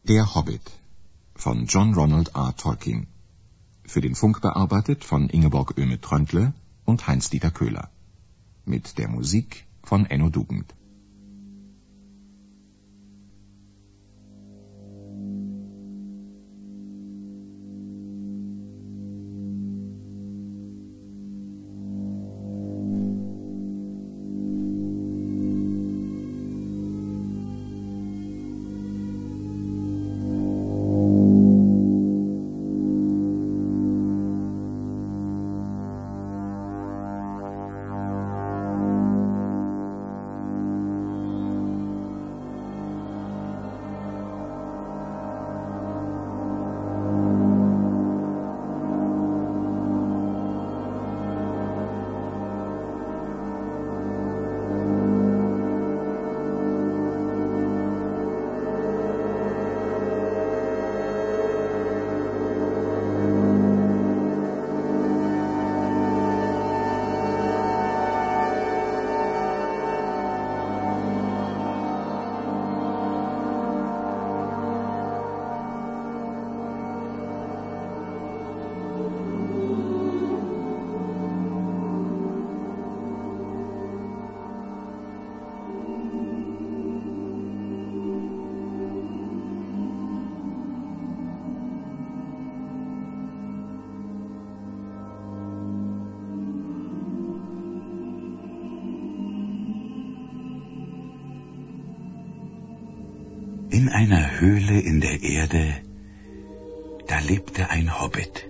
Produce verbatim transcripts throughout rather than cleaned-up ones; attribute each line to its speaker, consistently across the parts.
Speaker 1: Der Hobbit von John Ronald R. Tolkien. Für den Funk bearbeitet von Ingeborg Oehme-Tröndle und Heinz-Dieter Köhler. Mit der Musik von Enno Dugend.
Speaker 2: In einer Höhle in der Erde, da lebte ein Hobbit.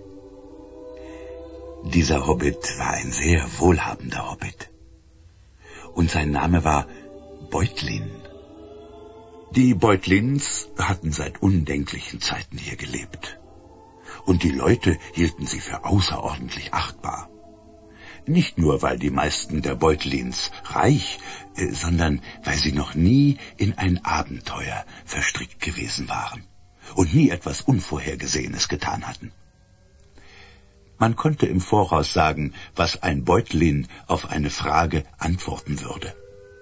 Speaker 2: Dieser Hobbit war ein sehr wohlhabender Hobbit. Und sein Name war Beutlin. Die Beutlins hatten seit undenklichen Zeiten hier gelebt. Und die Leute hielten sie für außerordentlich achtbar. Nicht nur, weil die meisten der Beutlins reich, äh, sondern weil sie noch nie in ein Abenteuer verstrickt gewesen waren und nie etwas Unvorhergesehenes getan hatten. Man konnte im Voraus sagen, was ein Beutlin auf eine Frage antworten würde.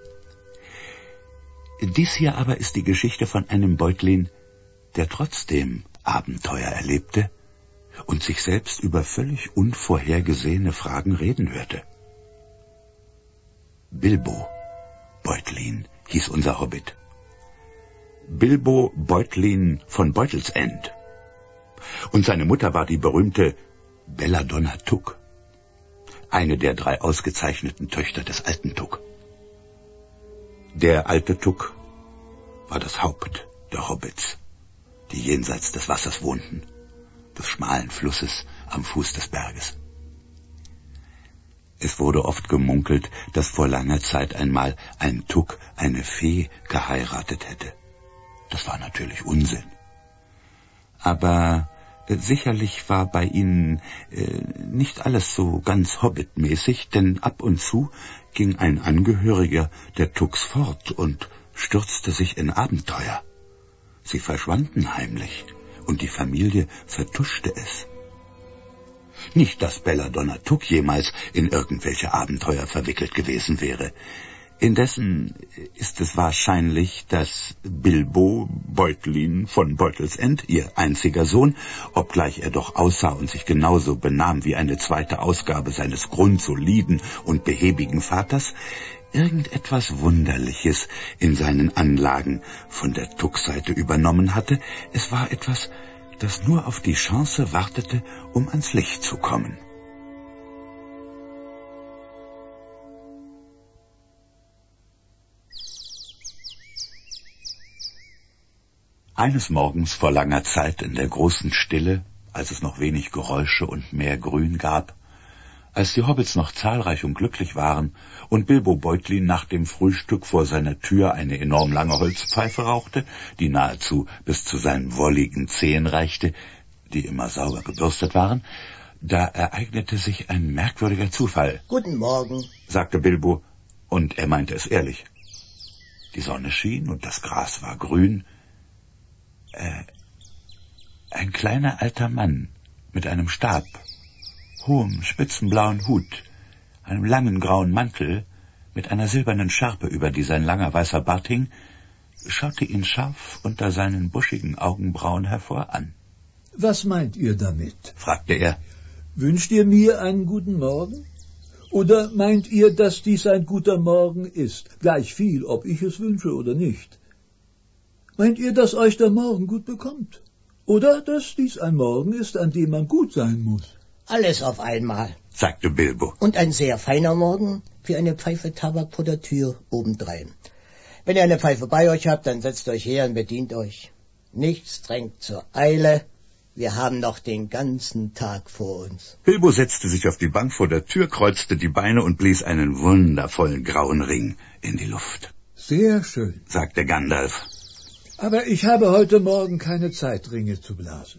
Speaker 2: Dies hier aber ist die Geschichte von einem Beutlin, der trotzdem Abenteuer erlebte und sich selbst über völlig unvorhergesehene Fragen reden hörte. Bilbo Beutlin hieß unser Hobbit. Bilbo Beutlin von Beutelsend. Und seine Mutter war die berühmte Belladonna Tuck, eine der drei ausgezeichneten Töchter des alten Tuck. Der alte Tuck war das Haupt der Hobbits, die jenseits des Wassers wohnten, des schmalen Flusses am Fuß des Berges. Es wurde oft gemunkelt, dass vor langer Zeit einmal ein Tuck eine Fee geheiratet hätte. Das war natürlich Unsinn. Aber äh, sicherlich war bei ihnen äh, nicht alles so ganz hobbitmäßig, denn ab und zu ging ein Angehöriger der Tucks fort und stürzte sich in Abenteuer. Sie verschwanden heimlich und die Familie vertuschte es. Nicht, dass Belladonna Tuck jemals in irgendwelche Abenteuer verwickelt gewesen wäre. Indessen ist es wahrscheinlich, dass Bilbo Beutlin von Beutelsend, ihr einziger Sohn, obgleich er doch aussah und sich genauso benahm wie eine zweite Ausgabe seines grundsoliden und behäbigen Vaters, irgendetwas Wunderliches in seinen Anlagen von der Tuck-Seite übernommen hatte. Es war etwas, das nur auf die Chance wartete, um ans Licht zu kommen. Eines Morgens vor langer Zeit in der großen Stille, als es noch wenig Geräusche und mehr Grün gab, als die Hobbits noch zahlreich und glücklich waren und Bilbo Beutlin nach dem Frühstück vor seiner Tür eine enorm lange Holzpfeife rauchte, die nahezu bis zu seinen wolligen Zehen reichte, die immer sauber gebürstet waren, da ereignete sich ein merkwürdiger Zufall.
Speaker 3: »Guten Morgen«,
Speaker 2: sagte Bilbo, und er meinte es ehrlich. Die Sonne schien und das Gras war grün. Äh, ein kleiner alter Mann mit einem Stab, hohem, spitzenblauen Hut, einem langen grauen Mantel mit einer silbernen Schärpe, über die sein langer weißer Bart hing, schaute ihn scharf unter seinen buschigen Augenbrauen hervor an.
Speaker 3: Was meint ihr damit?
Speaker 2: Fragte er.
Speaker 3: Wünscht ihr mir einen guten Morgen? Oder meint ihr, dass dies ein guter Morgen ist, gleich viel, ob ich es wünsche oder nicht? Meint ihr, dass euch der Morgen gut bekommt? Oder dass dies ein Morgen ist, an dem man gut sein muss?
Speaker 4: Alles auf einmal,
Speaker 2: sagte Bilbo.
Speaker 4: Und ein sehr feiner Morgen wie eine Pfeife Tabak vor der Tür obendrein. Wenn ihr eine Pfeife bei euch habt, dann setzt euch her und bedient euch. Nichts drängt zur Eile. Wir haben noch den ganzen Tag vor uns.
Speaker 2: Bilbo setzte sich auf die Bank vor der Tür, kreuzte die Beine und blies einen wundervollen grauen Ring in die Luft.
Speaker 3: Sehr schön,
Speaker 2: sagte Gandalf.
Speaker 3: Aber ich habe heute Morgen keine Zeit, Ringe zu blasen.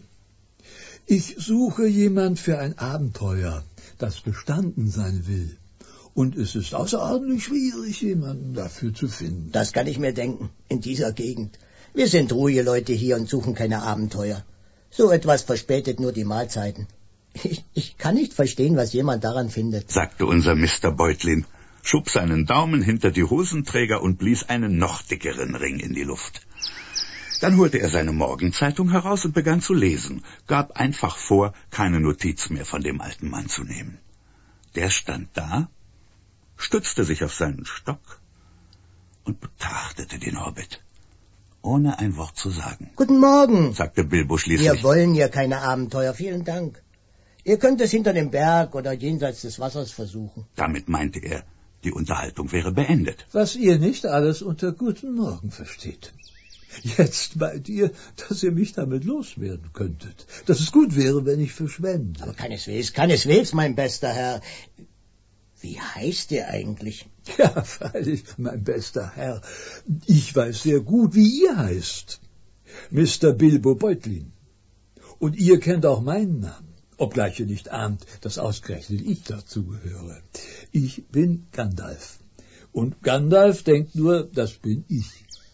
Speaker 3: Ich suche jemand für ein Abenteuer, das bestanden sein will. Und es ist außerordentlich schwierig, jemanden dafür zu finden.
Speaker 4: Das kann ich mir denken, in dieser Gegend. Wir sind ruhige Leute hier und suchen keine Abenteuer. So etwas verspätet nur die Mahlzeiten. Ich, ich kann nicht verstehen, was jemand daran findet,
Speaker 2: sagte unser Mister Beutlin, schob seinen Daumen hinter die Hosenträger und blies einen noch dickeren Ring in die Luft. Dann holte er seine Morgenzeitung heraus und begann zu lesen, gab einfach vor, keine Notiz mehr von dem alten Mann zu nehmen. Der stand da, stützte sich auf seinen Stock und betrachtete den Hobbit, ohne ein Wort zu sagen.
Speaker 4: Guten Morgen,
Speaker 2: sagte Bilbo schließlich.
Speaker 4: Wir wollen hier keine Abenteuer, vielen Dank. Ihr könnt es hinter dem Berg oder jenseits des Wassers versuchen.
Speaker 2: Damit meinte er, die Unterhaltung wäre beendet.
Speaker 3: Was ihr nicht alles unter Guten Morgen versteht. Jetzt meint ihr, dass ihr mich damit loswerden könntet, dass es gut wäre, wenn ich verschwende.
Speaker 4: Aber keineswegs, keineswegs, mein bester Herr. Wie heißt ihr eigentlich?
Speaker 3: Ja, freilich, mein bester Herr. Ich weiß sehr gut, wie ihr heißt. Mister Bilbo Beutlin. Und ihr kennt auch meinen Namen, obgleich ihr nicht ahnt, dass ausgerechnet ich dazu gehöre. Ich bin Gandalf. Und Gandalf denkt nur, das bin ich.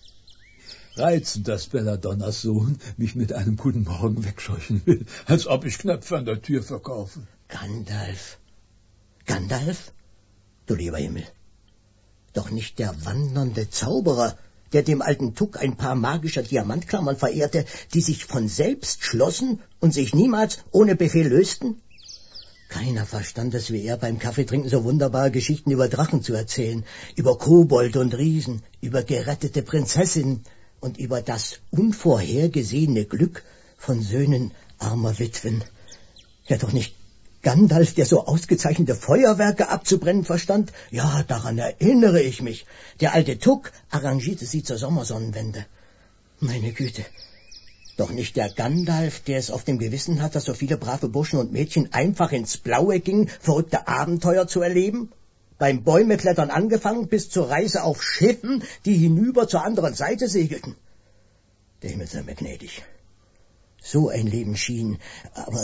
Speaker 3: Reizend, dass Belladonnas Sohn mich mit einem guten Morgen wegscheuchen will, als ob ich Knöpfe an der Tür verkaufe.
Speaker 4: Gandalf. Gandalf? Du lieber Himmel. Doch nicht der wandernde Zauberer, der dem alten Tuck ein paar magischer Diamantklammern verehrte, die sich von selbst schlossen und sich niemals ohne Befehl lösten? Keiner verstand es wie er, beim Kaffeetrinken so wunderbare Geschichten über Drachen zu erzählen, über Kobolde und Riesen, über gerettete Prinzessinnen und über das unvorhergesehene Glück von Söhnen armer Witwen. Ja, doch nicht Gandalf, der so ausgezeichnete Feuerwerke abzubrennen verstand? Ja, daran erinnere ich mich. Der alte Tuck arrangierte sie zur Sommersonnenwende. Meine Güte. Doch nicht der Gandalf, der es auf dem Gewissen hat, dass so viele brave Burschen und Mädchen einfach ins Blaue gingen, verrückte Abenteuer zu erleben? Beim Bäumeklettern angefangen bis zur Reise auf Schiffen, die hinüber zur anderen Seite segelten. Der Himmel sei mir gnädig. So ein Leben schien, aber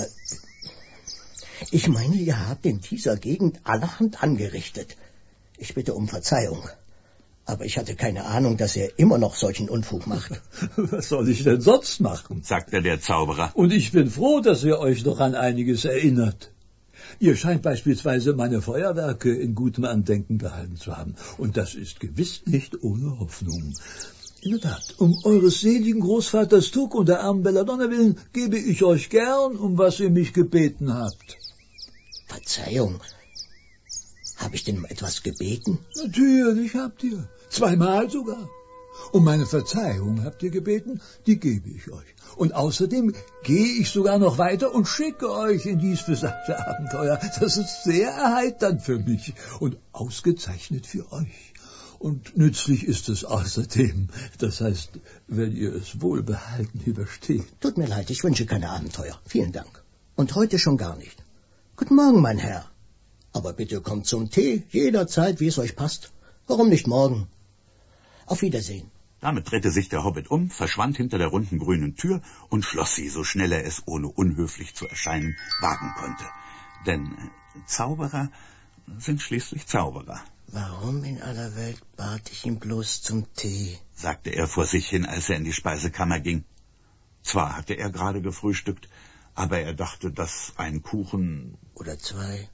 Speaker 4: ich meine, ihr habt in dieser Gegend allerhand angerichtet. Ich bitte um Verzeihung. Aber ich hatte keine Ahnung, dass er immer noch solchen Unfug macht.
Speaker 3: Was soll ich denn sonst machen?
Speaker 2: Sagte der Zauberer.
Speaker 3: Und ich bin froh, dass ihr euch noch an einiges erinnert. Ihr scheint beispielsweise meine Feuerwerke in gutem Andenken behalten zu haben. Und das ist gewiss nicht ohne Hoffnung. In der Tat, um eures seligen Großvaters Tuck und der armen Belladonna willen, gebe ich euch gern, um was ihr mich gebeten habt.
Speaker 4: Verzeihung. Habe ich denn um etwas gebeten?
Speaker 3: Natürlich habt ihr. Zweimal sogar. Um meine Verzeihung habt ihr gebeten, die gebe ich euch. Und außerdem gehe ich sogar noch weiter und schicke euch in dies besagte Abenteuer. Das ist sehr erheiternd für mich und ausgezeichnet für euch. Und nützlich ist es außerdem. Das heißt, wenn ihr es wohlbehalten übersteht.
Speaker 4: Tut mir leid, ich wünsche keine Abenteuer. Vielen Dank. Und heute schon gar nicht. Guten Morgen, mein Herr. Aber bitte kommt zum Tee, jederzeit, wie es euch passt. Warum nicht morgen? Auf Wiedersehen.
Speaker 2: Damit drehte sich der Hobbit um, verschwand hinter der runden grünen Tür und schloss sie, so schnell er es, ohne unhöflich zu erscheinen, wagen konnte. Denn Zauberer sind schließlich Zauberer.
Speaker 4: Warum in aller Welt bat ich ihn bloß zum Tee? Sagte
Speaker 2: er vor sich hin, als er in die Speisekammer ging. Zwar hatte er gerade gefrühstückt, aber er dachte, dass ein Kuchen
Speaker 4: oder zwei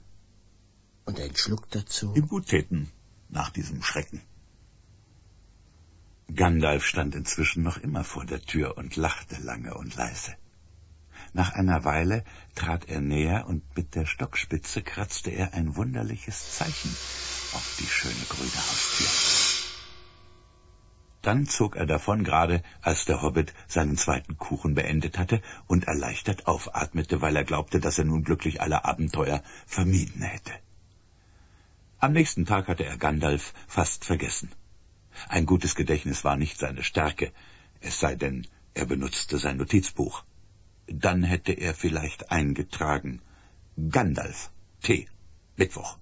Speaker 4: und ein Schluck dazu
Speaker 2: ihm gut täten nach diesem Schrecken. Gandalf stand inzwischen noch immer vor der Tür und lachte lange und leise. Nach einer Weile trat er näher und mit der Stockspitze kratzte er ein wunderliches Zeichen auf die schöne grüne Haustür. Dann zog er davon, gerade als der Hobbit seinen zweiten Kuchen beendet hatte und erleichtert aufatmete, weil er glaubte, dass er nun glücklich alle Abenteuer vermieden hätte. Am nächsten Tag hatte er Gandalf fast vergessen. Ein gutes Gedächtnis war nicht seine Stärke, es sei denn, er benutzte sein Notizbuch. Dann hätte er vielleicht eingetragen: Gandalf, Tee, Mittwoch.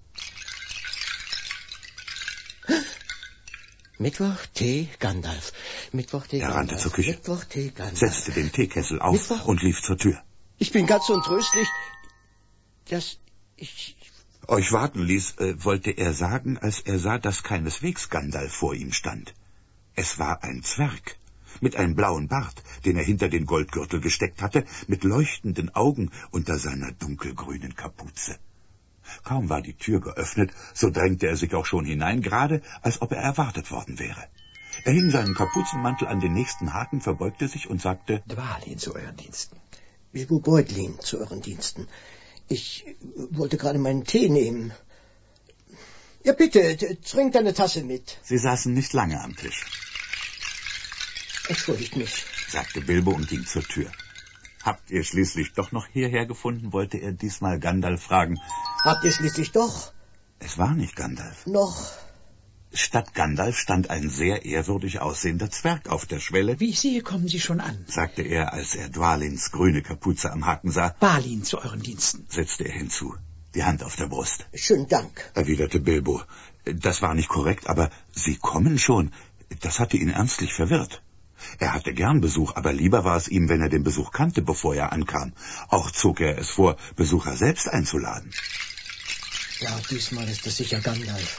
Speaker 4: Mittwoch, Tee, Gandalf. Mittwoch, Tee,
Speaker 2: Er
Speaker 4: Gandalf.
Speaker 2: rannte zur Küche,
Speaker 4: Mittwoch, Tee, Gandalf.
Speaker 2: setzte den Teekessel auf
Speaker 4: Mittwoch?
Speaker 2: und lief zur Tür.
Speaker 4: Ich bin ganz untröstlich, dass ich...
Speaker 2: Euch warten ließ, äh, wollte er sagen, als er sah, dass keineswegs Gandalf vor ihm stand. Es war ein Zwerg, mit einem blauen Bart, den er hinter den Goldgürtel gesteckt hatte, mit leuchtenden Augen unter seiner dunkelgrünen Kapuze. Kaum war die Tür geöffnet, so drängte er sich auch schon hinein, gerade als ob er erwartet worden wäre. Er hing seinen Kapuzenmantel an den nächsten Haken, verbeugte sich und sagte:
Speaker 5: Dwalin zu euren Diensten.
Speaker 4: Bilbo Beutlin zu euren Diensten. Ich wollte gerade meinen Tee nehmen. Ja, bitte, trink deine Tasse mit.
Speaker 2: Sie saßen nicht lange am Tisch.
Speaker 4: Entschuldigt mich,
Speaker 2: sagte Bilbo und ging zur Tür. Habt ihr schließlich doch noch hierher gefunden, wollte er diesmal Gandalf fragen.
Speaker 4: Habt ihr schließlich doch?
Speaker 2: Es war nicht Gandalf.
Speaker 4: Noch.
Speaker 2: Statt Gandalf stand ein sehr ehrwürdig aussehender Zwerg auf der Schwelle.
Speaker 5: Wie ich sehe, kommen Sie schon an,
Speaker 2: sagte er, als er Dwalins grüne Kapuze am Haken sah.
Speaker 5: Balin zu euren Diensten,
Speaker 2: setzte er hinzu, die Hand auf der Brust.
Speaker 4: Schönen Dank,
Speaker 2: erwiderte Bilbo. Das war nicht korrekt, aber Sie kommen schon. Das hatte ihn ernstlich verwirrt. Er hatte gern Besuch, aber lieber war es ihm, wenn er den Besuch kannte, bevor er ankam. Auch zog er es vor, Besucher selbst einzuladen.
Speaker 4: Ja, diesmal ist es sicher Gandalf.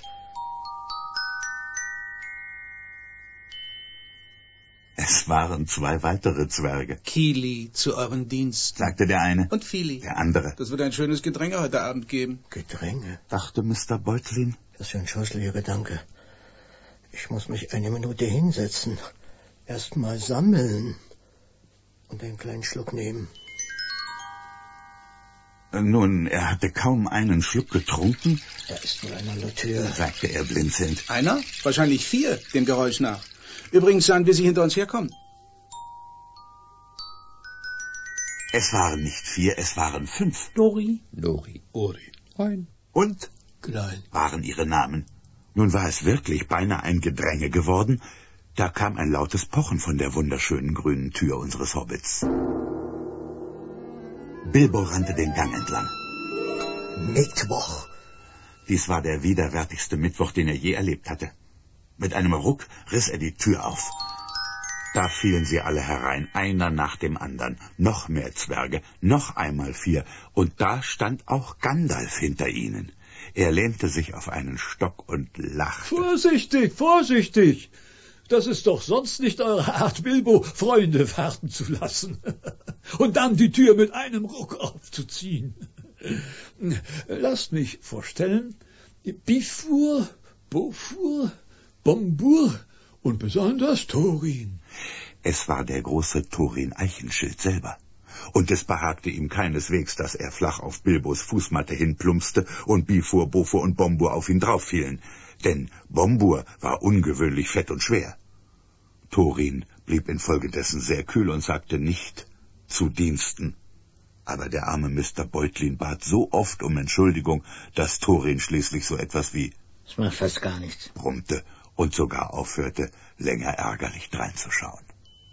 Speaker 2: Es waren zwei weitere Zwerge.
Speaker 5: Kili zu euren Diensten,
Speaker 2: sagte der eine.
Speaker 5: Und Fili,
Speaker 2: der andere.
Speaker 5: Das wird ein schönes Gedränge heute Abend geben.
Speaker 4: Gedränge?
Speaker 2: dachte Mister Beutlin.
Speaker 4: Das ist ein scheußlicher Gedanke. Ich muss mich eine Minute hinsetzen. Erst mal sammeln und einen kleinen Schluck nehmen.
Speaker 2: Nun, er hatte kaum einen Schluck getrunken.
Speaker 4: Da ist wohl einer an der Tür,
Speaker 2: sagte er blinzelnd.
Speaker 5: Einer? Wahrscheinlich vier, dem Geräusch nach. Übrigens sahen wir sie hinter uns herkommen.
Speaker 2: Es waren nicht vier, es waren fünf.
Speaker 5: Dori, Lori, Ori, Ein
Speaker 2: und
Speaker 5: Klein
Speaker 2: waren ihre Namen. Nun war es wirklich beinahe ein Gedränge geworden. Da kam ein lautes Pochen von der wunderschönen grünen Tür unseres Hobbits. Bilbo rannte den Gang entlang.
Speaker 4: Mittwoch.
Speaker 2: Dies war der widerwärtigste Mittwoch, den er je erlebt hatte. Mit einem Ruck riss er die Tür auf. Da fielen sie alle herein, einer nach dem anderen. Noch mehr Zwerge, noch einmal vier. Und da stand auch Gandalf hinter ihnen. Er lehnte sich auf einen Stock und lachte.
Speaker 3: Vorsichtig, vorsichtig! Das ist doch sonst nicht eure Art, Bilbo, Freunde warten zu lassen. Und dann die Tür mit einem Ruck aufzuziehen. Lasst mich vorstellen, Bifur, Bofur, Bombur und besonders Thorin.
Speaker 2: Es war der große Thorin Eichenschild selber. Und es behagte ihm keineswegs, dass er flach auf Bilbos Fußmatte hinplumpste und Bifur, Bofur und Bombur auf ihn drauffielen. Denn Bombur war ungewöhnlich fett und schwer. Thorin blieb infolgedessen sehr kühl und sagte nicht zu Diensten. Aber der arme Mister Beutlin bat so oft um Entschuldigung, dass Thorin schließlich so etwas wie
Speaker 4: das macht fast gar nichts,
Speaker 2: brummte und sogar aufhörte, länger ärgerlich dreinzuschauen.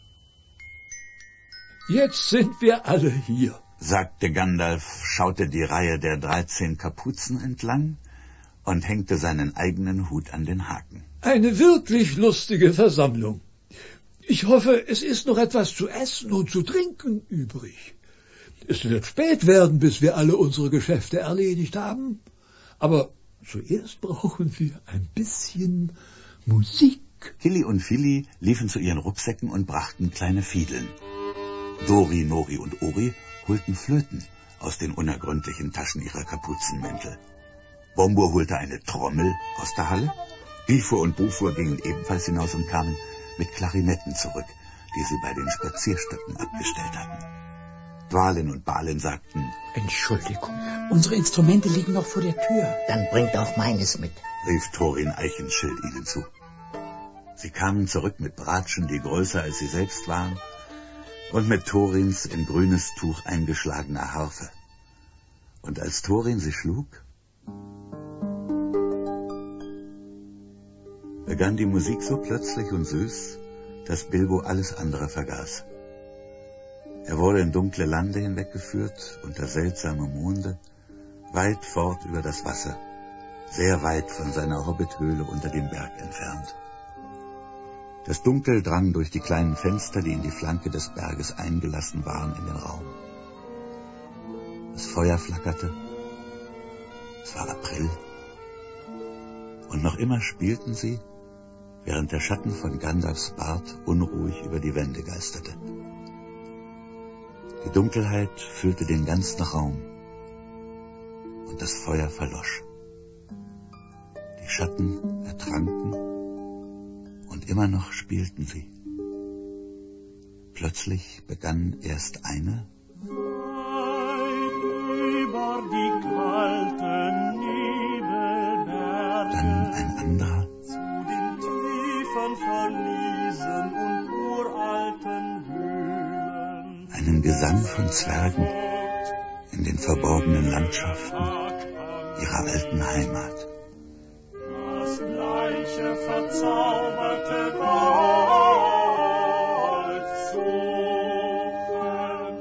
Speaker 3: Jetzt sind wir alle hier,
Speaker 2: sagte Gandalf, schaute die Reihe der dreizehn Kapuzen entlang und hängte seinen eigenen Hut an den Haken.
Speaker 3: Eine wirklich lustige Versammlung. Ich hoffe, es ist noch etwas zu essen und zu trinken übrig. Es wird spät werden, bis wir alle unsere Geschäfte erledigt haben. Aber zuerst brauchen wir ein bisschen Musik.
Speaker 2: Kili und Fili liefen zu ihren Rucksäcken und brachten kleine Fiedeln. Dori, Nori und Ori holten Flöten aus den unergründlichen Taschen ihrer Kapuzenmäntel. Bombur holte eine Trommel aus der Halle. Bifur und Bofur gingen ebenfalls hinaus und kamen mit Klarinetten zurück, die sie bei den Spazierstöcken abgestellt hatten. Dwalin und Balin sagten:
Speaker 5: Entschuldigung, unsere Instrumente liegen noch vor der Tür.
Speaker 4: Dann bringt auch meines mit,
Speaker 2: rief Thorin Eichenschild ihnen zu. Sie kamen zurück mit Bratschen, die größer als sie selbst waren, und mit Thorins in grünes Tuch eingeschlagener Harfe. Und als Thorin sie schlug, begann die Musik so plötzlich und süß, dass Bilbo alles andere vergaß. Er wurde in dunkle Lande hinweggeführt, unter seltsame Monde, weit fort über das Wasser, sehr weit von seiner Hobbithöhle unter dem Berg entfernt. Das Dunkel drang durch die kleinen Fenster, die in die Flanke des Berges eingelassen waren, in den Raum. Das Feuer flackerte. Es war April. Und noch immer spielten sie, während der Schatten von Gandalfs Bart unruhig über die Wände geisterte. Die Dunkelheit füllte den ganzen Raum und das Feuer verlosch. Die Schatten ertranken und immer noch spielten sie. Plötzlich begann erst eine, dann ein anderer, einen Gesang von Zwergen in den verborgenen Landschaften ihrer alten Heimat.
Speaker 6: Das gleiche verzauberte Gold suchen.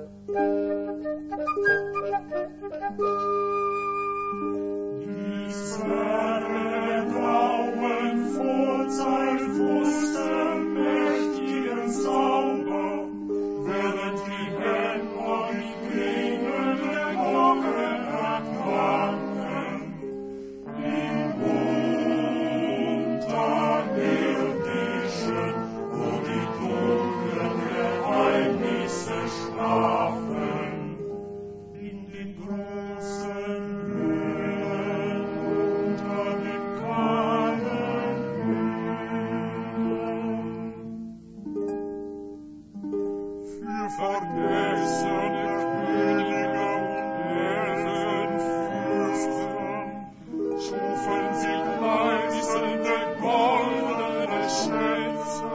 Speaker 6: Die Zwerge grauen Vorzeit wusste mächtigen Zauber, während die Händler die Klingen der Glocken erklangen. In unterirdischen, wo die dunklen Geheimnisse schlafen, in den großen Höhlen unter den kahlen Höhlen. Für vergessene Könige und Ehrenfürsten schufen sie gleißende goldene Schätze,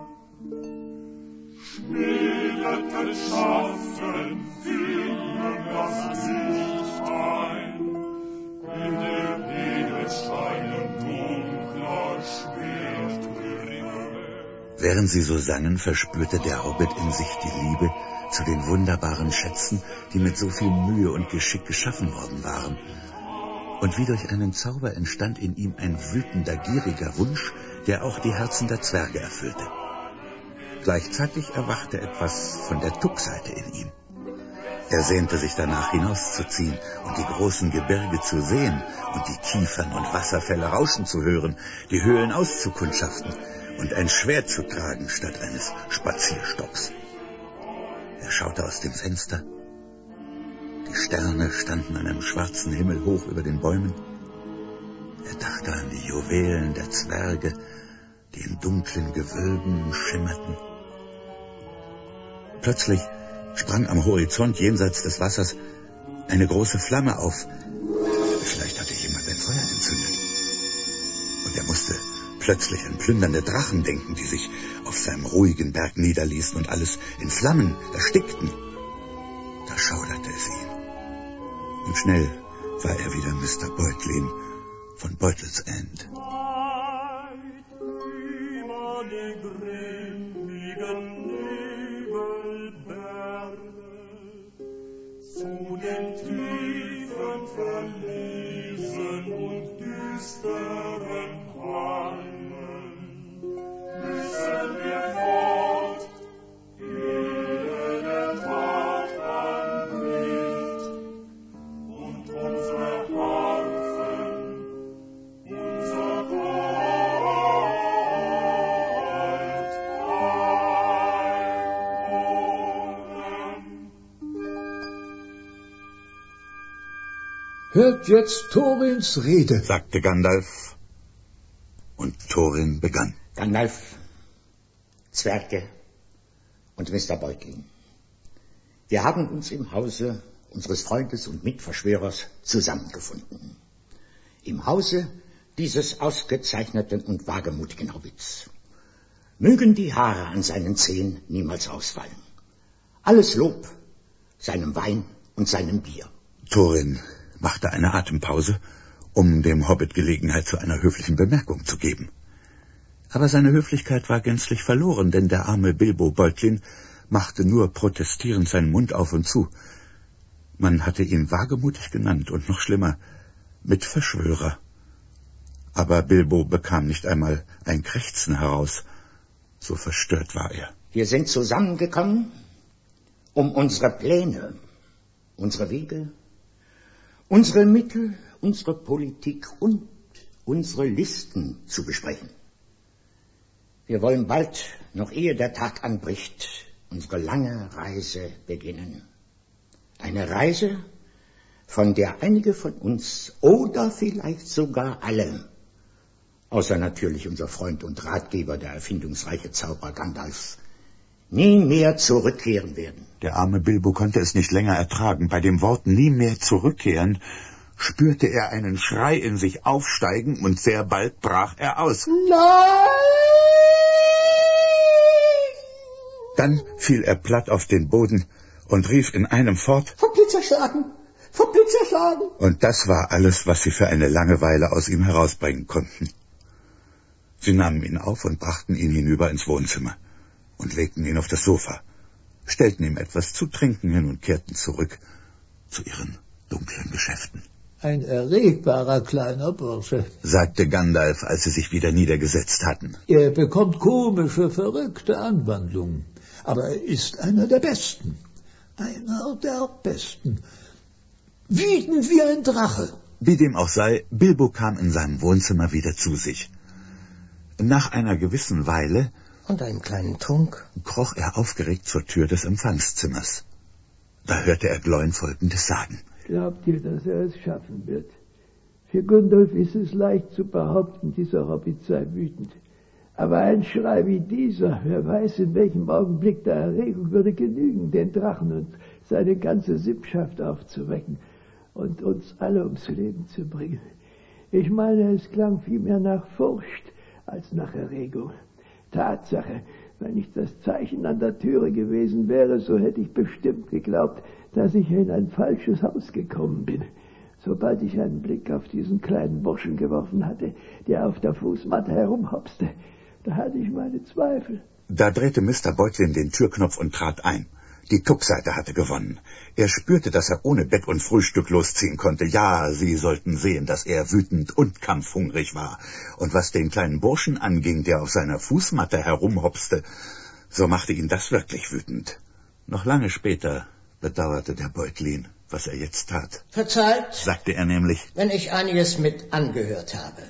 Speaker 6: spieleten Schatten, fielen das Licht ein, in der Edelsteine dunkler Schwertgriffe.
Speaker 2: Während sie so sangen, verspürte der Hobbit in sich die Liebe zu den wunderbaren Schätzen, die mit so viel Mühe und Geschick geschaffen worden waren. Und wie durch einen Zauber entstand in ihm ein wütender, gieriger Wunsch, der auch die Herzen der Zwerge erfüllte. Gleichzeitig erwachte etwas von der Tuckseite in ihm. Er sehnte sich danach, hinauszuziehen und die großen Gebirge zu sehen und die Kiefern und Wasserfälle rauschen zu hören, die Höhlen auszukundschaften und ein Schwert zu tragen statt eines Spazierstocks. Er schaute aus dem Fenster. Die Sterne standen an einem schwarzen Himmel hoch über den Bäumen. Er dachte an die Juwelen der Zwerge, die in dunklen Gewölben schimmerten. Plötzlich sprang am Horizont jenseits des Wassers eine große Flamme auf. Vielleicht hatte jemand ein Feuer entzündet. Und er musste plötzlich an plündernde Drachen denken, die sich auf seinem ruhigen Berg niederließen und alles in Flammen erstickten. Da schauderte es ihn. Und schnell war er wieder Mister Beutlin von Beutelsend.
Speaker 6: Über die grimmigen Nebelberge, zu den tiefen Verliesen und düsteren Hallen, müssen wir fort, ehe der Tag anbricht, und unsere Harfen, unser Gold einholen.
Speaker 3: Hört jetzt Thorins Rede,
Speaker 2: sagte Gandalf. Und Thorin begann.
Speaker 5: Gandalf,
Speaker 7: Zwerge und Mister Beutlin. Wir haben uns im Hause unseres Freundes und Mitverschwörers zusammengefunden. Im Hause dieses ausgezeichneten und wagemutigen Hobbits. Mögen die Haare an seinen Zehen niemals ausfallen. Alles Lob seinem Wein und seinem Bier.
Speaker 2: Thorin machte eine Atempause, um dem Hobbit Gelegenheit zu einer höflichen Bemerkung zu geben. Aber seine Höflichkeit war gänzlich verloren, denn der arme Bilbo Beutlin machte nur protestierend seinen Mund auf und zu. Man hatte ihn wagemutig genannt und noch schlimmer, Mitverschwörer. Aber Bilbo bekam nicht einmal ein Krächzen heraus. So verstört war er.
Speaker 7: Wir sind zusammengekommen, um unsere Pläne, unsere Wege, unsere Mittel, unsere Politik und unsere Listen zu besprechen. Wir wollen bald, noch ehe der Tag anbricht, unsere lange Reise beginnen. Eine Reise, von der einige von uns oder vielleicht sogar alle, außer natürlich unser Freund und Ratgeber, der erfindungsreiche Zauberer Gandalf, nie mehr zurückkehren werden.
Speaker 2: Der arme Bilbo konnte es nicht länger ertragen. Bei dem Wort nie mehr zurückkehren spürte er einen Schrei in sich aufsteigen und sehr bald brach er aus.
Speaker 4: Nein!
Speaker 2: Dann fiel er platt auf den Boden und rief in einem fort:
Speaker 4: Vom Blitz erschlagen! Vom Blitz erschlagen!
Speaker 2: Und das war alles, was sie für eine lange Weile aus ihm herausbringen konnten. Sie nahmen ihn auf und brachten ihn hinüber ins Wohnzimmer und legten ihn auf das Sofa, stellten ihm etwas zu trinken hin und kehrten zurück zu ihren dunklen Geschäften.
Speaker 3: Ein erregbarer kleiner Bursche,
Speaker 2: sagte Gandalf, als sie sich wieder niedergesetzt hatten.
Speaker 3: Er bekommt komische, verrückte Anwandlungen, aber er ist einer der Besten. Einer der Besten. Wütend wie ein Drache.
Speaker 2: Wie dem auch sei, Bilbo kam in seinem Wohnzimmer wieder zu sich. Nach einer gewissen Weile
Speaker 4: und einem kleinen Trunk
Speaker 2: kroch er aufgeregt zur Tür des Empfangszimmers. Da hörte er Gloin Folgendes sagen.
Speaker 8: Glaubt ihr, dass er es schaffen wird? Für Gundolf ist es leicht zu behaupten, dieser Hobbit sei wütend. Aber ein Schrei wie dieser, wer weiß, in welchem Augenblick der Erregung würde genügen, den Drachen und seine ganze Sippschaft aufzuwecken und uns alle ums Leben zu bringen. Ich meine, es klang vielmehr nach Furcht als nach Erregung. Tatsache, wenn nicht das Zeichen an der Türe gewesen wäre, so hätte ich bestimmt geglaubt, dass ich in ein falsches Haus gekommen bin. Sobald ich einen Blick auf diesen kleinen Burschen geworfen hatte, der auf der Fußmatte herumhopste, da hatte ich meine Zweifel.
Speaker 2: Da drehte Mister Beutlin den Türknopf und trat ein. Die Tuckseite hatte gewonnen. Er spürte, dass er ohne Bett und Frühstück losziehen konnte. Ja, sie sollten sehen, dass er wütend und kampfhungrig war. Und was den kleinen Burschen anging, der auf seiner Fußmatte herumhopste, so machte ihn das wirklich wütend. Noch lange später bedauerte der Beutlin, was er jetzt tat.
Speaker 4: Verzeiht,
Speaker 2: sagte er nämlich,
Speaker 4: wenn ich einiges mit angehört habe.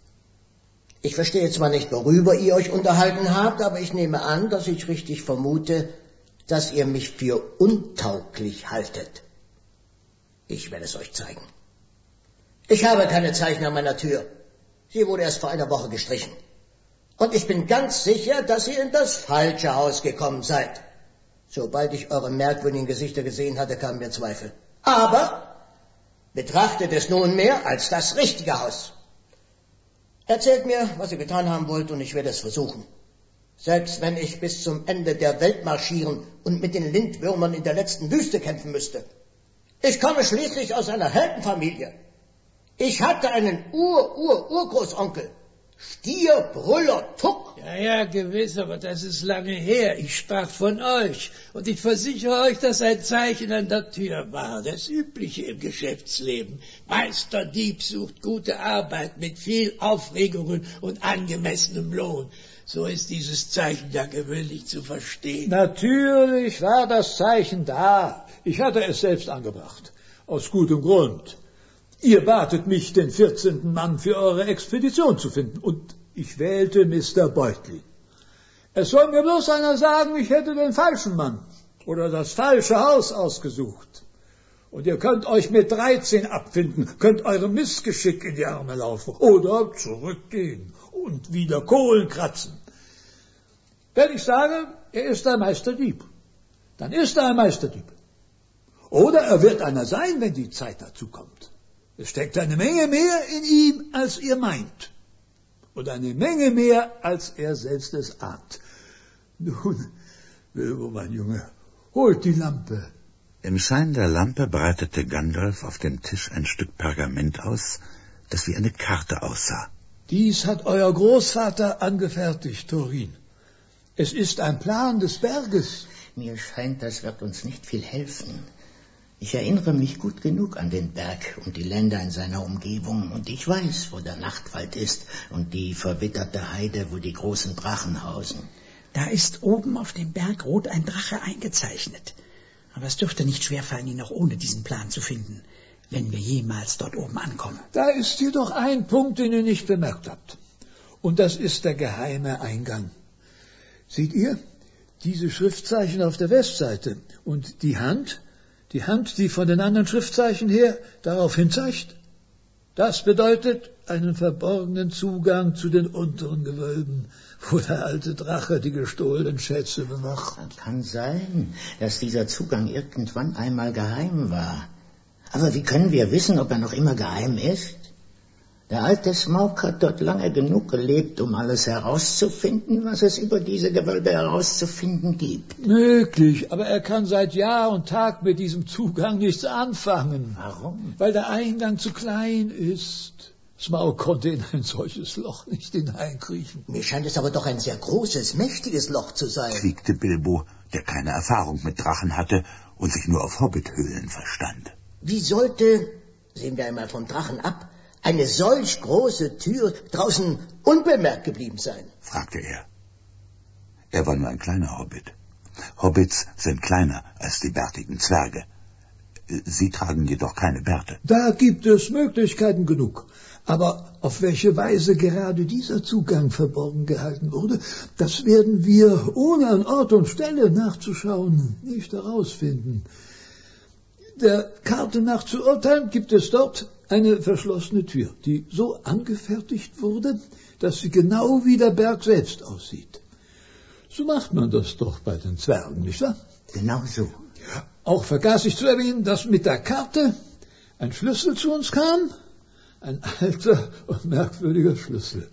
Speaker 4: Ich verstehe zwar nicht, worüber ihr euch unterhalten habt, aber ich nehme an, dass ich richtig vermute, dass ihr mich für untauglich haltet. Ich werde es euch zeigen. Ich habe keine Zeichen an meiner Tür. Sie wurde erst vor einer Woche gestrichen. Und ich bin ganz sicher, dass ihr in das falsche Haus gekommen seid. Sobald ich eure merkwürdigen Gesichter gesehen hatte, kamen mir Zweifel. Aber betrachtet es nunmehr als das richtige Haus. Erzählt mir, was ihr getan haben wollt, und ich werde es versuchen. Selbst wenn ich bis zum Ende der Welt marschieren und mit den Lindwürmern in der letzten Wüste kämpfen müsste. Ich komme schließlich aus einer Heldenfamilie. Ich hatte einen Ur-Ur-Urgroßonkel. Stier, Brüller, Tuck.
Speaker 9: Ja, ja, gewiss, aber das ist lange her. Ich sprach von euch. Und ich versichere euch, dass ein Zeichen an der Tür war. Das Übliche im Geschäftsleben. Meisterdieb sucht gute Arbeit mit viel Aufregungen und angemessenem Lohn. So ist dieses Zeichen ja gewöhnlich zu verstehen.
Speaker 3: Natürlich war das Zeichen da. Ich hatte es selbst angebracht. Aus gutem Grund. Ihr batet mich, den vierzehnten Mann für eure Expedition zu finden, und ich wählte Mister Beutlin. Es soll mir bloß einer sagen, ich hätte den falschen Mann oder das falsche Haus ausgesucht. Und ihr könnt euch mit dreizehn abfinden, könnt eurem Missgeschick in die Arme laufen oder zurückgehen und wieder Kohlen kratzen. Wenn ich sage, er ist ein Meisterdieb, dann ist er ein Meisterdieb. Oder er wird einer sein, wenn die Zeit dazu kommt. Es steckt eine Menge mehr in ihm, als ihr meint. Und eine Menge mehr, als er selbst es ahnt. Nun, Bilbo, mein Junge, holt die Lampe.
Speaker 2: Im Schein der Lampe breitete Gandalf auf dem Tisch ein Stück Pergament aus, das wie eine Karte aussah.
Speaker 3: Dies hat euer Großvater angefertigt, Thorin. Es ist ein Plan des Berges.
Speaker 7: Mir scheint, das wird uns nicht viel helfen. Ich erinnere mich gut genug an den Berg und die Länder in seiner Umgebung, und ich weiß, wo der Nachtwald ist und die verwitterte Heide, wo die großen Drachen hausen.
Speaker 10: Da ist oben auf dem Berg rot ein Drache eingezeichnet. Aber es dürfte nicht schwerfallen, ihn auch ohne diesen Plan zu finden, wenn wir jemals dort oben ankommen.
Speaker 3: Da ist jedoch ein Punkt, den ihr nicht bemerkt habt. Und das ist der geheime Eingang. Seht ihr, diese Schriftzeichen auf der Westseite und die Hand, die Hand, die von den anderen Schriftzeichen her darauf hinzeigt? Das bedeutet einen verborgenen Zugang zu den unteren Gewölben, wo der alte Drache die gestohlenen Schätze bewacht.
Speaker 7: Kann sein, dass dieser Zugang irgendwann einmal geheim war. Aber wie können wir wissen, ob er noch immer geheim ist? Der alte Smaug hat dort lange genug gelebt, um alles herauszufinden, was es über diese Gewölbe herauszufinden gibt.
Speaker 3: Möglich, aber er kann seit Jahr und Tag mit diesem Zugang nichts anfangen.
Speaker 7: Warum?
Speaker 3: Weil der Eingang zu klein ist. Smaug konnte in ein solches Loch nicht hineinkriechen.
Speaker 4: Mir scheint es aber doch ein sehr großes, mächtiges Loch zu sein,
Speaker 2: Quiekte Bilbo, der keine Erfahrung mit Drachen hatte und sich nur auf Hobbithöhlen verstand.
Speaker 4: Wie sollte, sehen wir einmal vom Drachen ab, eine solch große Tür draußen unbemerkt geblieben sein?
Speaker 2: Fragte er. Er war nur ein kleiner Hobbit. Hobbits sind kleiner als die bärtigen Zwerge. Sie tragen jedoch keine Bärte.
Speaker 3: Da gibt es Möglichkeiten genug. Aber auf welche Weise gerade dieser Zugang verborgen gehalten wurde, das werden wir, ohne an Ort und Stelle nachzuschauen, nicht herausfinden. Der Karte nach zu urteilen, gibt es dort eine verschlossene Tür, die so angefertigt wurde, dass sie genau wie der Berg selbst aussieht. So macht man das doch bei den Zwergen, nicht wahr?
Speaker 7: Genau so.
Speaker 3: Auch vergaß ich zu erwähnen, dass mit der Karte ein Schlüssel zu uns kam. Ein alter und merkwürdiger Schlüssel.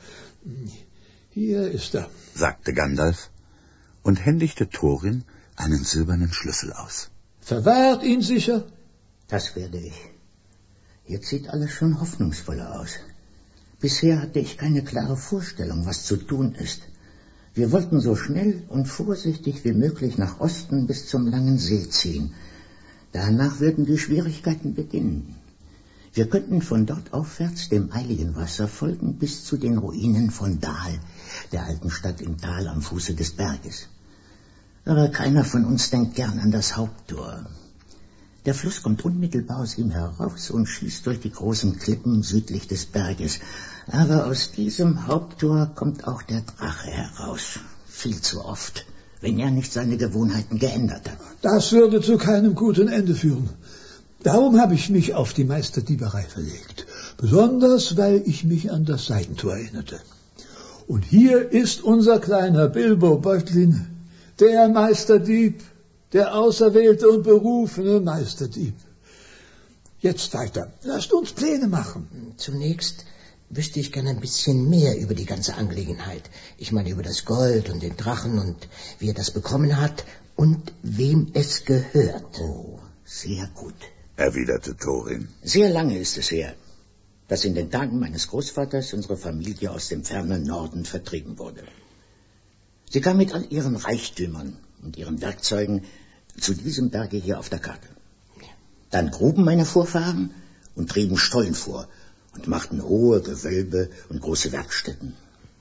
Speaker 3: Hier ist er,
Speaker 2: sagte Gandalf und händigte Thorin einen silbernen Schlüssel aus.
Speaker 3: Verwahrt ihn sicher.
Speaker 7: Das werde ich. Jetzt sieht alles schon hoffnungsvoller aus. Bisher hatte ich keine klare Vorstellung, was zu tun ist. Wir wollten so schnell und vorsichtig wie möglich nach Osten bis zum Langen See ziehen. Danach würden die Schwierigkeiten beginnen. Wir könnten von dort aufwärts dem eiligen Wasser folgen bis zu den Ruinen von Dal, der alten Stadt im Tal am Fuße des Berges. Aber keiner von uns denkt gern an das Haupttor. Der Fluss kommt unmittelbar aus ihm heraus und schießt durch die großen Klippen südlich des Berges. Aber aus diesem Haupttor kommt auch der Drache heraus. Viel zu oft, wenn er nicht seine Gewohnheiten geändert hat.
Speaker 3: Das würde zu keinem guten Ende führen. Darum habe ich mich auf die Meisterdieberei verlegt. Besonders, weil ich mich an das Seitentor erinnerte. Und hier ist unser kleiner Bilbo Beutlin, der Meisterdieb, der auserwählte und berufene Meisterdieb. Jetzt weiter. Lasst uns Pläne machen.
Speaker 4: Zunächst wüsste ich gerne ein bisschen mehr über die ganze Angelegenheit. Ich meine über das Gold und den Drachen und wie er das bekommen hat und wem es gehört.
Speaker 7: Oh, sehr gut,
Speaker 2: erwiderte Thorin.
Speaker 7: Sehr lange ist es her, dass in den Tagen meines Großvaters unsere Familie aus dem fernen Norden vertrieben wurde. Sie kam mit all ihren Reichtümern und ihren Werkzeugen zu diesem Berge hier auf der Karte. Dann gruben meine Vorfahren und trieben Stollen vor und machten hohe Gewölbe und große Werkstätten.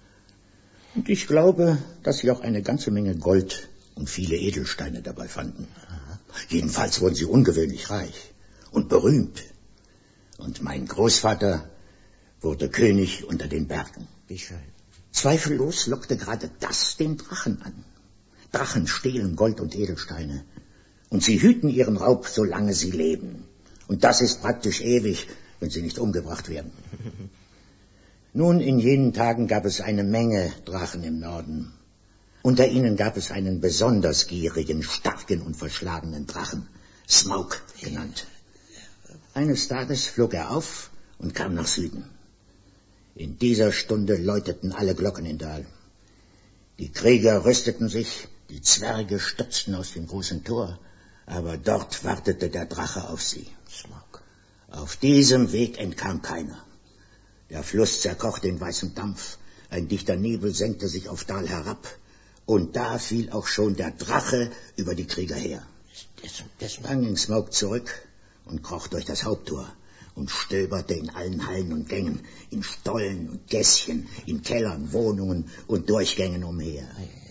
Speaker 7: Und ich glaube, dass sie auch eine ganze Menge Gold und viele Edelsteine dabei fanden. Jedenfalls wurden sie ungewöhnlich reich und berühmt. Und mein Großvater wurde König unter den Bergen. Wie schön. Zweifellos lockte gerade das den Drachen an. Drachen stehlen Gold und Edelsteine. Und sie hüten ihren Raub, solange sie leben. Und das ist praktisch ewig, wenn sie nicht umgebracht werden. Nun, in jenen Tagen gab es eine Menge Drachen im Norden. Unter ihnen gab es einen besonders gierigen, starken und verschlagenen Drachen, Smaug genannt. Eines Tages flog er auf und kam nach Süden. In dieser Stunde läuteten alle Glocken in Dal. Die Krieger rüsteten sich, die Zwerge stürzten aus dem großen Tor, aber dort wartete der Drache auf sie. Smaug. Auf diesem Weg entkam keiner. Der Fluss zerkochte in weißem Dampf, ein dichter Nebel senkte sich auf Dal herab, und da fiel auch schon der Drache über die Krieger her. Dann ging Smaug zurück und kroch durch das Haupttor und stöberte in allen Hallen und Gängen, in Stollen und Gässchen, in Kellern, Wohnungen und Durchgängen umher.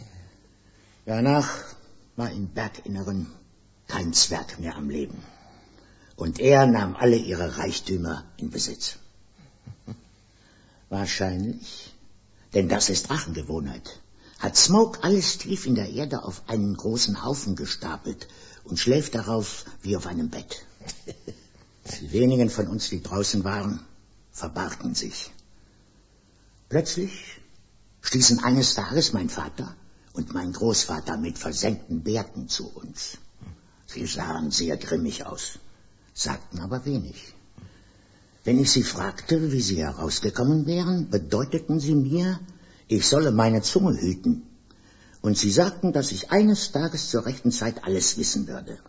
Speaker 7: Danach war im Berginneren kein Zwerg mehr am Leben, und er nahm alle ihre Reichtümer in Besitz. Wahrscheinlich, denn das ist Drachengewohnheit, hat Smaug alles tief in der Erde auf einen großen Haufen gestapelt und schläft darauf wie auf einem Bett. Die wenigen von uns, die draußen waren, verbargen sich. Plötzlich stießen eines Tages mein Vater und mein Großvater mit versenkten Bärten zu uns. Sie sahen sehr grimmig aus, sagten aber wenig. Wenn ich sie fragte, wie sie herausgekommen wären, bedeuteten sie mir, ich solle meine Zunge hüten. Und sie sagten, dass ich eines Tages zur rechten Zeit alles wissen würde.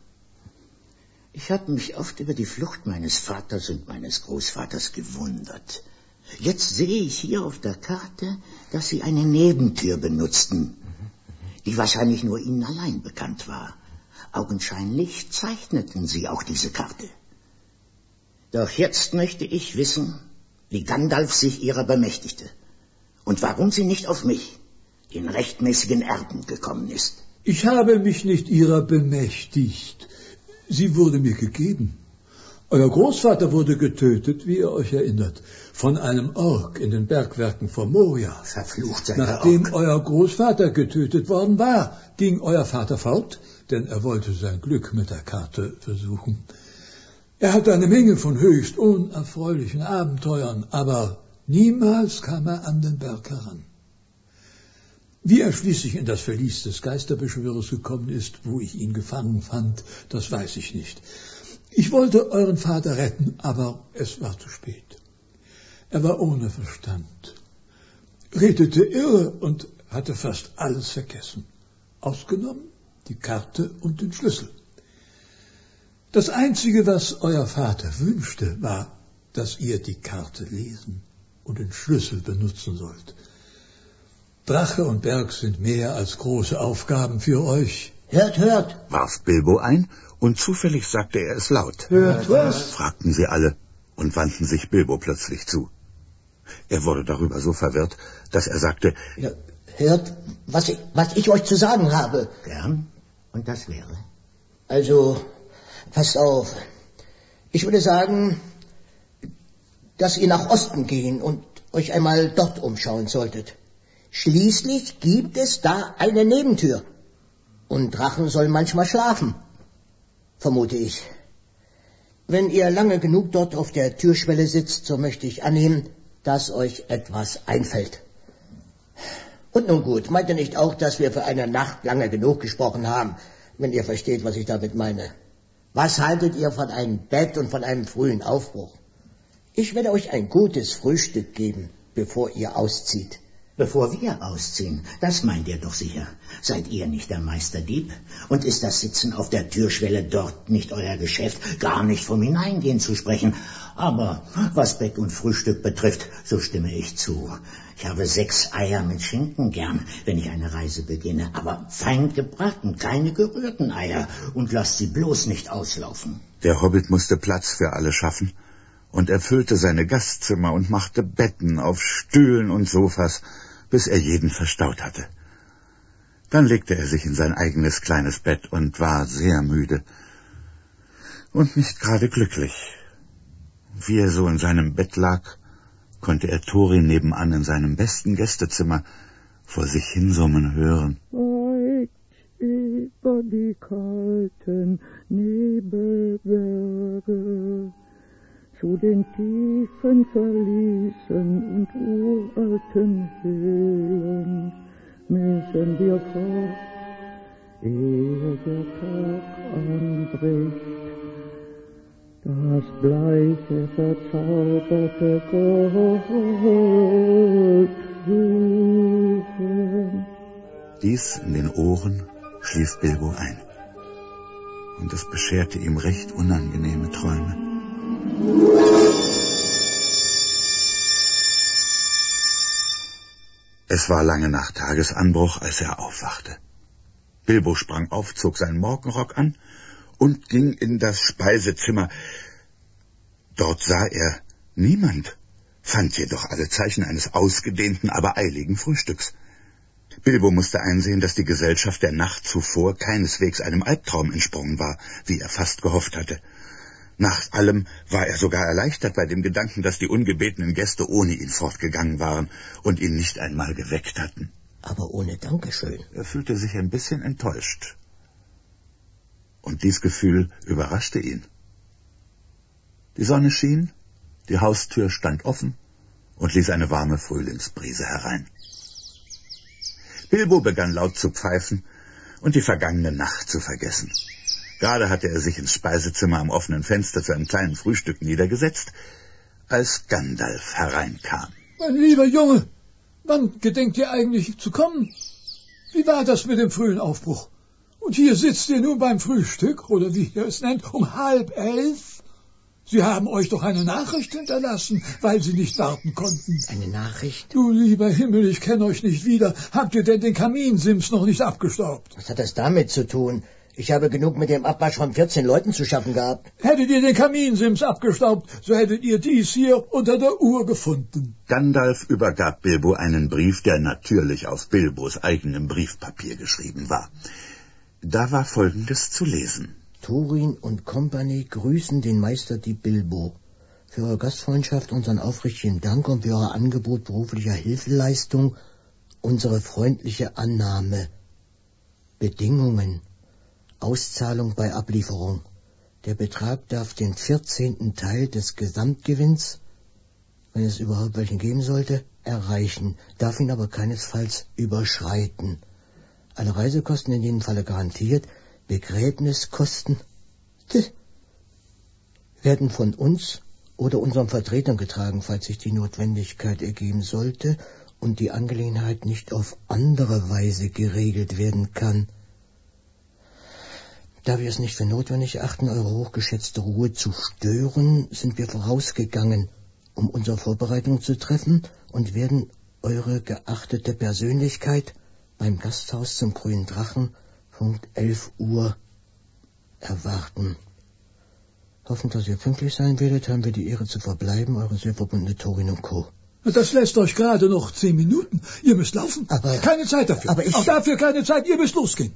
Speaker 7: Ich habe mich oft über die Flucht meines Vaters und meines Großvaters gewundert. Jetzt sehe ich hier auf der Karte, dass sie eine Nebentür benutzten, die wahrscheinlich nur ihnen allein bekannt war. Augenscheinlich zeichneten sie auch diese Karte. Doch jetzt möchte ich wissen, wie Gandalf sich ihrer bemächtigte und warum sie nicht auf mich, den rechtmäßigen Erben, gekommen ist.
Speaker 3: Ich habe mich nicht ihrer bemächtigt. Sie wurde mir gegeben. Euer Großvater wurde getötet, wie ihr euch erinnert, von einem Ork in den Bergwerken von Moria.
Speaker 7: Verflucht sei
Speaker 3: Nachdem
Speaker 7: der Ork.
Speaker 3: euer Großvater getötet worden war, ging euer Vater fort, denn er wollte sein Glück mit der Karte versuchen. Er hatte eine Menge von höchst unerfreulichen Abenteuern, aber niemals kam er an den Berg heran. Wie er schließlich in das Verlies des Geisterbeschwörers gekommen ist, wo ich ihn gefangen fand, das weiß ich nicht. Ich wollte euren Vater retten, aber es war zu spät. Er war ohne Verstand, redete irre und hatte fast alles vergessen, ausgenommen die Karte und den Schlüssel. Das Einzige, was euer Vater wünschte, war, dass ihr die Karte lesen und den Schlüssel benutzen sollt. Drache und Berg sind mehr als große Aufgaben für euch.
Speaker 4: Hört, hört,
Speaker 2: warf Bilbo ein, und zufällig sagte er es laut.
Speaker 8: Hört was?
Speaker 2: Fragten sie alle und wandten sich Bilbo plötzlich zu. Er wurde darüber so verwirrt, dass er sagte,
Speaker 4: ja, hört, was ich, was ich euch zu sagen habe.
Speaker 7: Gern, und das wäre?
Speaker 4: Also, passt auf. Ich würde sagen, dass ihr nach Osten gehen und euch einmal dort umschauen solltet. Schließlich gibt es da eine Nebentür. Und Drachen sollen manchmal schlafen, vermute ich. Wenn ihr lange genug dort auf der Türschwelle sitzt, so möchte ich annehmen, dass euch etwas einfällt. Und nun gut, meint ihr nicht auch, dass wir für eine Nacht lange genug gesprochen haben, wenn ihr versteht, was ich damit meine? Was haltet ihr von einem Bett und von einem frühen Aufbruch? Ich werde euch ein gutes Frühstück geben, bevor ihr auszieht.
Speaker 7: Bevor wir ausziehen, das meint ihr doch sicher. Seid ihr nicht der Meisterdieb? Und ist das Sitzen auf der Türschwelle dort nicht euer Geschäft, gar nicht vom Hineingehen zu sprechen? Aber was Bett und Frühstück betrifft, so stimme ich zu. Ich habe sechs Eier mit Schinken gern, wenn ich eine Reise beginne, aber fein gebraten, keine gerührten Eier, und lasst sie bloß nicht auslaufen.
Speaker 2: Der Hobbit musste Platz für alle schaffen und erfüllte seine Gastzimmer und machte Betten auf Stühlen und Sofas, bis er jeden verstaut hatte. Dann legte er sich in sein eigenes kleines Bett und war sehr müde und nicht gerade glücklich. Wie er so in seinem Bett lag, konnte er Thorin nebenan in seinem besten Gästezimmer vor sich hinsummen hören.
Speaker 11: Weit über die kalten Nebelberge, zu den tiefen Verließen und uralten Höhlen, müssen wir fort, ehe der Tag anbricht. Das bleiche, verzauberte Gold suchen.
Speaker 2: Dies in den Ohren schlief Bilbo ein. Und es bescherte ihm recht unangenehme Träume. Es war lange nach Tagesanbruch, als er aufwachte. Bilbo sprang auf, zog seinen Morgenrock an und ging in das Speisezimmer. Dort sah er niemand, fand jedoch alle Zeichen eines ausgedehnten, aber eiligen Frühstücks. Bilbo musste einsehen, dass die Gesellschaft der Nacht zuvor keineswegs einem Albtraum entsprungen war, wie er fast gehofft hatte. Nach allem war er sogar erleichtert bei dem Gedanken, dass die ungebetenen Gäste ohne ihn fortgegangen waren und ihn nicht einmal geweckt hatten.
Speaker 4: Aber ohne Dankeschön.
Speaker 2: Er fühlte sich ein bisschen enttäuscht. Und dies Gefühl überraschte ihn. Die Sonne schien, die Haustür stand offen und ließ eine warme Frühlingsbrise herein. Bilbo begann laut zu pfeifen und die vergangene Nacht zu vergessen. Gerade hatte er sich ins Speisezimmer am offenen Fenster zu einem kleinen Frühstück niedergesetzt, als Gandalf hereinkam.
Speaker 3: Mein lieber Junge, wann gedenkt ihr eigentlich zu kommen? Wie war das mit dem frühen Aufbruch? Und hier sitzt ihr nun beim Frühstück, oder wie ihr es nennt, um halb elf? Sie haben euch doch eine Nachricht hinterlassen, weil Sie nicht warten konnten.
Speaker 4: Eine Nachricht?
Speaker 3: Du lieber Himmel, ich kenne euch nicht wieder. Habt ihr denn den Kaminsims noch nicht abgestaubt?
Speaker 4: Was hat das damit zu tun? Ich habe genug mit dem Abwasch von vierzehn Leuten zu schaffen gehabt.
Speaker 3: Hättet ihr den Kaminsims abgestaubt, so hättet ihr dies hier unter der Uhr gefunden.
Speaker 2: Gandalf übergab Bilbo einen Brief, der natürlich auf Bilbos eigenem Briefpapier geschrieben war. Da war Folgendes zu lesen.
Speaker 4: Thorin und Company grüßen den Meisterdieb Bilbo. Für eure Gastfreundschaft unseren aufrichtigen Dank und für euer Angebot beruflicher Hilfeleistung unsere freundliche Annahme. Bedingungen. Auszahlung bei Ablieferung. Der Betrag darf den vierzehnten Teil des Gesamtgewinns, wenn es überhaupt welchen geben sollte, erreichen, darf ihn aber keinesfalls überschreiten. Alle Reisekosten in jedem Falle garantiert, Begräbniskosten tch, werden von uns oder unseren Vertretern getragen, falls sich die Notwendigkeit ergeben sollte und die Angelegenheit nicht auf andere Weise geregelt werden kann. Da wir es nicht für notwendig erachten, eure hochgeschätzte Ruhe zu stören, sind wir vorausgegangen, um unsere Vorbereitungen zu treffen und werden eure geachtete Persönlichkeit beim Gasthaus zum Grünen Drachen Punkt elf Uhr erwarten. Hoffend, dass ihr pünktlich sein werdet, haben wir die Ehre zu verbleiben, eure sehr verbundene Thorin und Co.
Speaker 3: Das lässt euch gerade noch zehn Minuten. Ihr müsst laufen.
Speaker 4: Aber
Speaker 3: keine Zeit dafür.
Speaker 4: Aber ich,
Speaker 3: Auch dafür keine Zeit. Ihr müsst losgehen.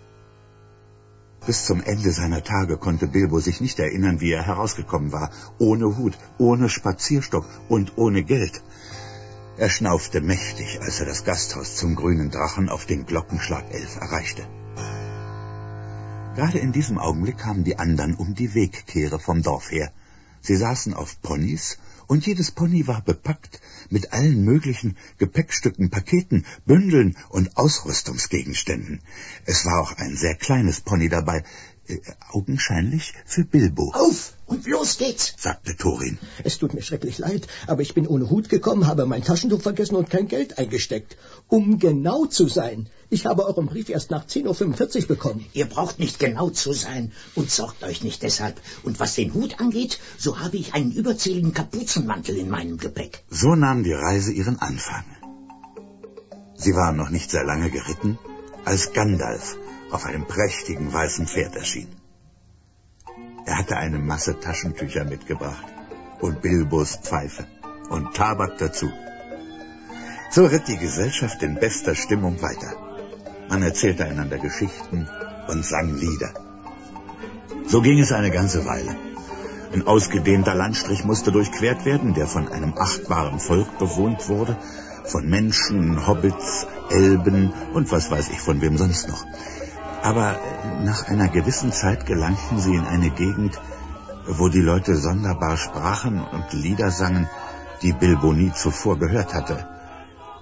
Speaker 2: Bis zum Ende seiner Tage konnte Bilbo sich nicht erinnern, wie er herausgekommen war. Ohne Hut, ohne Spazierstock und ohne Geld. Er schnaufte mächtig, als er das Gasthaus zum Grünen Drachen auf den Glockenschlag elf erreichte. Gerade in diesem Augenblick kamen die anderen um die Wegkehre vom Dorf her. Sie saßen auf Ponys, und jedes Pony war bepackt mit allen möglichen Gepäckstücken, Paketen, Bündeln und Ausrüstungsgegenständen. Es war auch ein sehr kleines Pony dabei, äh, augenscheinlich für Bilbo.
Speaker 4: Auf und los geht's,
Speaker 2: sagte Thorin.
Speaker 4: Es tut mir schrecklich leid, aber ich bin ohne Hut gekommen, habe mein Taschentuch vergessen und kein Geld eingesteckt. Um genau zu sein, ich habe euren Brief erst nach zehn Uhr fünfundvierzig bekommen.
Speaker 7: Ihr braucht nicht genau zu sein und sorgt euch nicht deshalb. Und was den Hut angeht, so habe ich einen überzähligen Kapuzenmantel in meinem Gepäck.
Speaker 2: So nahm die Reise ihren Anfang. Sie waren noch nicht sehr lange geritten, als Gandalf auf einem prächtigen weißen Pferd erschien. Er hatte eine Masse Taschentücher mitgebracht und Bilbos Pfeife und Tabak dazu. So ritt die Gesellschaft in bester Stimmung weiter. Man erzählte einander Geschichten und sang Lieder. So ging es eine ganze Weile. Ein ausgedehnter Landstrich musste durchquert werden, der von einem achtbaren Volk bewohnt wurde, von Menschen, Hobbits, Elben und was weiß ich von wem sonst noch. Aber nach einer gewissen Zeit gelangten sie in eine Gegend, wo die Leute sonderbar sprachen und Lieder sangen, die Bilbo nie zuvor gehört hatte.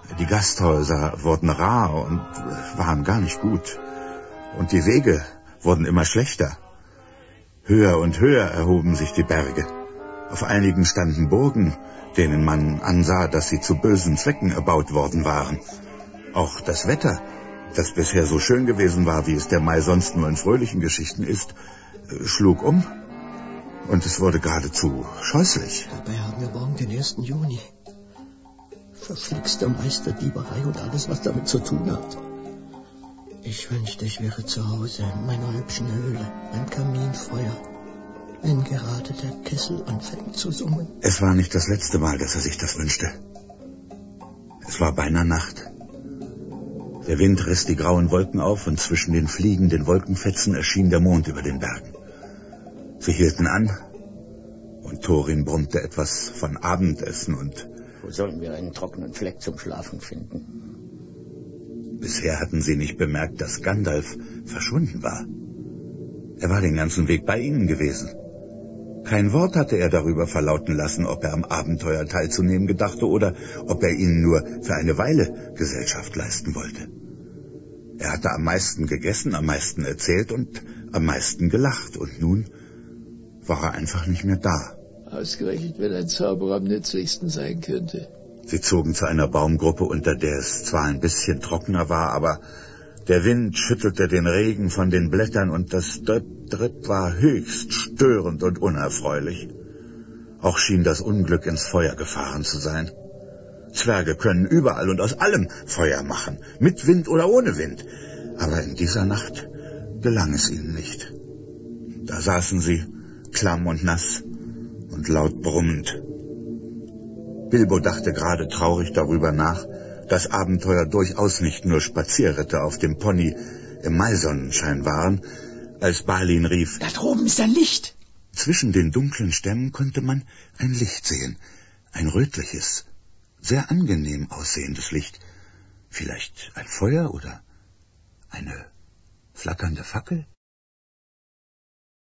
Speaker 2: Die Gasthäuser wurden rar und waren gar nicht gut. Und die Wege wurden immer schlechter. Höher und höher erhoben sich die Berge. Auf einigen standen Burgen, denen man ansah, dass sie zu bösen Zwecken erbaut worden waren. Auch das Wetter, das bisher so schön gewesen war, wie es der Mai sonst nur in fröhlichen Geschichten ist, schlug um. Und es wurde geradezu scheußlich.
Speaker 4: Dabei haben wir morgen den ersten Juni. Verflixte Meisterdieberei und alles, was damit zu tun hat. Ich wünschte, ich wäre zu Hause in meiner hübschen Höhle, beim Kaminfeuer, wenn gerade der Kessel anfängt zu summen.
Speaker 2: Es war nicht das letzte Mal, dass er sich das wünschte. Es war beinahe Nacht. Der Wind riss die grauen Wolken auf und zwischen den fliegenden Wolkenfetzen erschien der Mond über den Bergen. Sie hielten an und Thorin brummte etwas von Abendessen und...
Speaker 7: Wo sollen wir einen trockenen Fleck zum Schlafen finden?
Speaker 2: Bisher hatten sie nicht bemerkt, dass Gandalf verschwunden war. Er war den ganzen Weg bei ihnen gewesen. Kein Wort hatte er darüber verlauten lassen, ob er am Abenteuer teilzunehmen gedachte oder ob er ihnen nur für eine Weile Gesellschaft leisten wollte. Er hatte am meisten gegessen, am meisten erzählt und am meisten gelacht. Und nun war er einfach nicht mehr da.
Speaker 9: Ausgerechnet, wenn ein Zauberer am nützlichsten sein könnte.
Speaker 2: Sie zogen zu einer Baumgruppe, unter der es zwar ein bisschen trockener war, aber der Wind schüttelte den Regen von den Blättern und das Drip-Drip war höchst störend und unerfreulich. Auch schien das Unglück ins Feuer gefahren zu sein. Zwerge können überall und aus allem Feuer machen, mit Wind oder ohne Wind. Aber in dieser Nacht gelang es ihnen nicht. Da saßen sie, klamm und nass und laut brummend. Bilbo dachte gerade traurig darüber nach, dass Abenteuer durchaus nicht nur Spazierritte auf dem Pony im Maisonnenschein waren, als Balin rief:
Speaker 10: Da droben ist ein Licht!
Speaker 2: Zwischen den dunklen Stämmen konnte man ein Licht sehen, ein rötliches, sehr angenehm aussehendes Licht. Vielleicht ein Feuer oder eine flackernde Fackel?